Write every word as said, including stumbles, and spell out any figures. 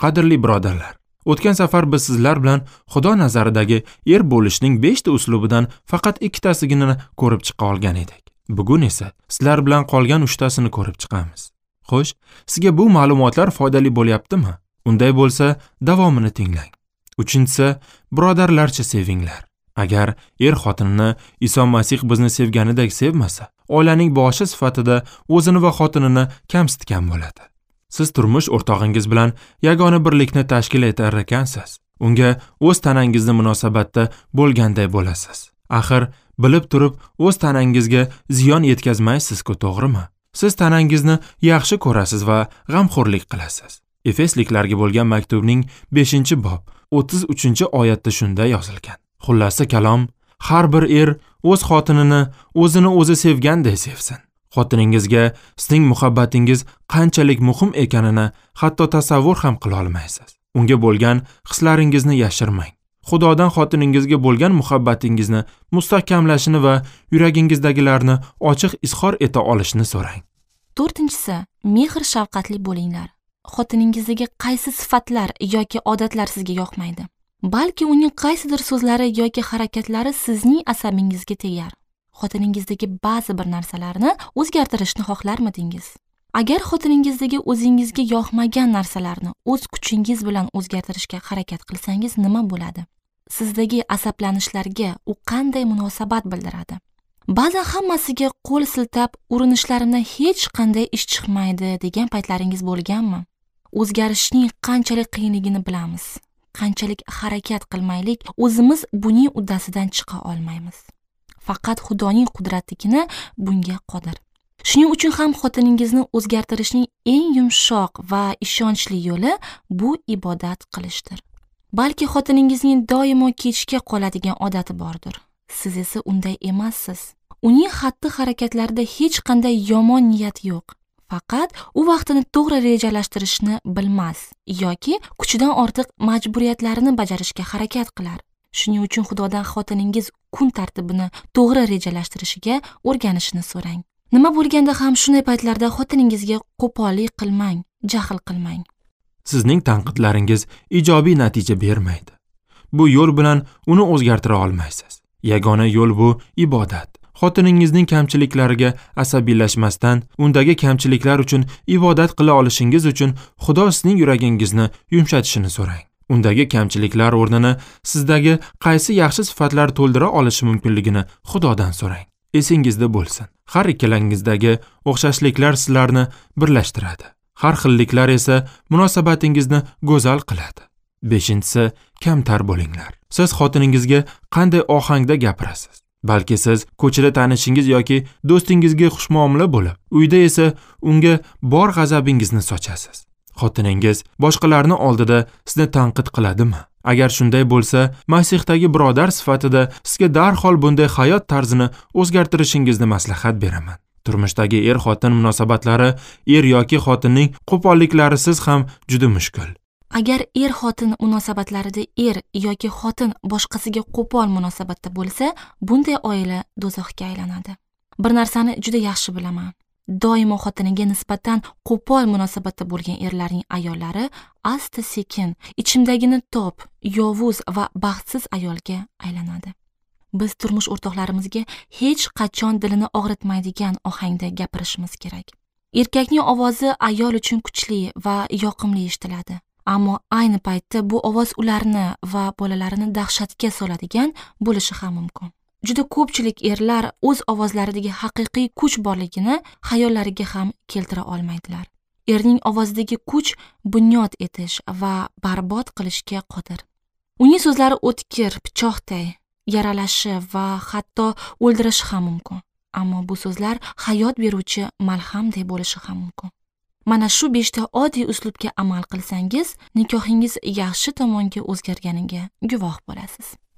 Qadrli birodarlar, o'tgan safar biz sizlar bilan Xudo nazaridagi er bo'lishning beshta uslubidan faqat ikkitasigina ko'rib chiqa olgan edik. Bugun esa sizlar bilan qolgan uchtasini ko'rib chiqamiz. Xo'sh, sizga bu ma'lumotlar foydali bo'lyaptimi? Unday bo'lsa, davomini tinglang. Uchinchisi, birodarlarcha sevinglar. Agar er xotinini Iso Masih bizni sevganidek sevmasa, oilaning boshi sifatida o'zini va xotinini kamsitgan bo'ladi. Siz turmush o'rtog'ingiz bilan yagona birlikni tashkil etar ekansiz. Unga o'z tanangizning munosabatda bo'lganday bo'lasiz. Axir bilib turib o'z tanangizga ziyon yetkazmaysiz-ku, to'g'rimi? Siz tanangizni yaxshi ko'rasiz va g'amxo'rlik qilasiz. Efesliklarga bo'lgan maktubning beshinchi bob o'ttiz uchinchi oyatda shunday yozilgan. Xullasi kalom, har bir er o'z xotinini o'zini o'zi sevganday sevsin. Xotiningizga sizning muhabbatingiz qanchalik muhim ekanini hatto tasavvur ham qila olmaysiz. Unga bo'lgan hislaringizni yashirmang. Xudodan xotiningizga bo'lgan muhabbatingizni mustahkamlashini va yuragingizdagilarni ochiq izhor eta olishni so'rang. To'rtinchisi, mehr shafqatli bo'linglar. Xotiningizdagi qaysi sifatlar yoki odatlar sizga yoqmaydi? Balki uning qaysidir so'zlari yoki harakatlari sizning asabingizga tegar. Xotiningizdagi ba'zi bir narsalarni o'zgartirishni xohlarmidingiz? Agar xotiningizdagi o'zingizga yoqmagan narsalarni o'z kuchingiz bilan o'zgartirishga harakat qilsangiz nima bo'ladi? Sizdagi asablanishlarga u qanday munosabat bildiradi? Ba'zan hammasiga qo'l siltab, urinishlarimdan hech qanday ish chiqmaydi degan paytlaringiz bo'lganmi? O'zgarishning qanchalik qiyinligini bilamiz. Qanchalik harakat qilmaylik, o'zimiz buning uddasidan chiqa olmaymiz. Faqat Xudoning qudratigina bunga qodir. Shuning uchun ham xotiningizni o'zgartirishning eng yumshoq va ishonchli yo'li bu ibodat qilishdir. Balki xotiningizning doimo kechga qoladigan odati bordir. Siz esa unday emassiz. Uning xatti-harakatlarida hech qanday yomon niyat yo'q. Faqat u vaqtini to'g'ri rejalashtirishni bilmas yoki kuchidan ortiq majburiyatlarini bajarishga harakat qilar. Shuning uchun Xudodan xotiningiz kun tartibini to'g'ri rejalashtirishiga o'rganishni so'rang. Nima bo'lganda ham shunday paytlarda xotiningizga qo'pollik qilmang, jahl qilmang. Sizning tanqidlaringiz ijobiy natija bermaydi. Bu yo'l bilan uni o'zgartira olmaysiz. Yagona yo'l bu ibodat. Xotiningizning kamchiliklariga asabiylashmasdan, undagi kamchiliklar uchun ibodat qila olishingiz uchun Xudo sizning yuragingizni yumshatishini so'rang. Undagi kamchiliklar o'rnini sizdagi qaysi yaxshi sifatlar to'ldira olishi mumkinligini Xudodan so'rang. Esingizda bo'lsin. Har ikkalangizdagi o'xshashliklar sizlarni birlashtiradi. Har xilliklar esa munosabatingizni go'zal qiladi. Beshinchisi, kamtar bo'linglar. Siz xotiningizga qanday ohangda gapirasiz? Balki siz ko'chada tanishingiz yoki do'stingizga xushmuomala bo'lib, uyda esa unga bor g'azabingizni sochasiz. Xotiningiz boshqalarning oldida sizni tanqid qiladimi? Agar shunday bo'lsa, Masixdagi birodar sifatida sizga darhol bunday hayot tarzini o'zgartirishingizni maslahat beraman. Turmushdagi er-xotin munosabatlari, er yoki xotinning qo'polliklarisiz ham juda mushkul. Agar er-xotin munosabatlarida er yoki xotin boshqasiga qo'pol munosabatda bo'lsa, bunday oila do'zaxga aylanadi. Bir narsani juda yaxshi bilaman. Doimo xotiniga nisbatan qo'pol munosabatda bo'lgan erlarning ayollari asta-sekin ichimdagini top, yovuz va baxtsiz ayolga aylanadi. Biz turmush o'rtoqlarimizga hech qachon dilini og'ritmaydigan ohangda gapirishimiz kerak. Erkakning ovozi ayol uchun kuchli va yoqimli eshitiladi. Ammo ayni paytda bu ovoz ularni va bolalarini dahshatga soladigan bo'lishi ham mumkin. Juda ko'pchilik erlar o'z ovozlaridagi haqiqiy kuch borligini xayollariga ham keltira olmaydilar. Erning ovozidagi kuch bunyod etish va barbod qilishga qodir. Uning so'zlari o'tkir, pichoqday, yaralashi va hatto o'ldirishi ham mumkin. Ammo bu so'zlar hayot beruvchi malhamday bo'lishi ham mumkin. Mana shu beshta oddiy uslubga amal qilsangiz, nikohingiz yaxshi tomonga o'zgarganiga guvoh bo'lasiz.